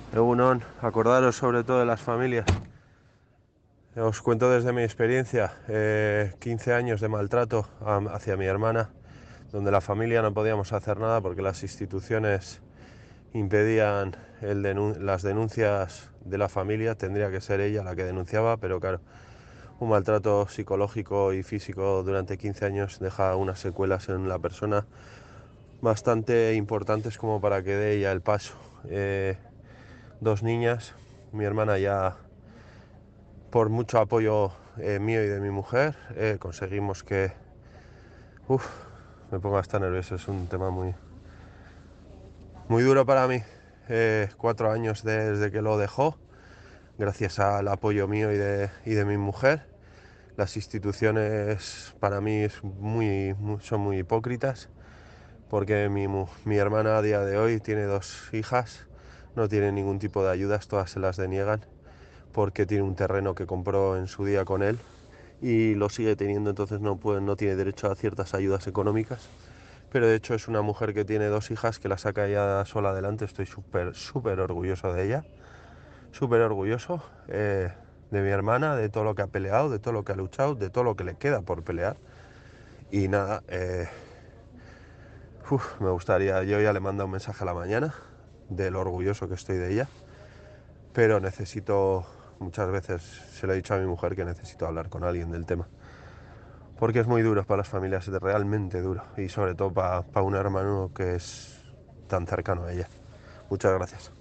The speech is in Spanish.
Egunon, acordaros sobre todo de las familias. Os cuento desde mi experiencia, 15 años de maltrato hacia mi hermana, donde la familia no podíamos hacer nada porque las instituciones impedían las denuncias de la familia. Tendría que ser ella la que denunciaba, pero claro, un maltrato psicológico y físico durante 15 años deja unas secuelas en la persona bastante importantes como para que dé ella el paso. Dos niñas, mi hermana ya, por mucho apoyo mío y de mi mujer, conseguimos que... Uf, me pongo hasta nervioso, es un tema muy duro para mí. 4 años desde que lo dejó, gracias al apoyo mío y de mi mujer. Las instituciones para mí son muy hipócritas, porque mi hermana a día de hoy tiene dos hijas, no tiene ningún tipo de ayudas, todas se las deniegan, porque tiene un terreno que compró en su día con él y lo sigue teniendo, entonces no tiene derecho a ciertas ayudas económicas. Pero de hecho es una mujer que tiene dos hijas, que la saca ella sola adelante. Estoy súper orgulloso de ella, súper orgulloso de mi hermana, de todo lo que ha peleado, de todo lo que ha luchado, de todo lo que le queda por pelear. Y nada, me gustaría, yo ya le mando un mensaje a la mañana de lo orgulloso que estoy de ella, pero muchas veces se lo he dicho a mi mujer, que necesito hablar con alguien del tema. Porque es muy duro para las familias, es realmente duro. Y sobre todo para un hermano que es tan cercano a ella. Muchas gracias.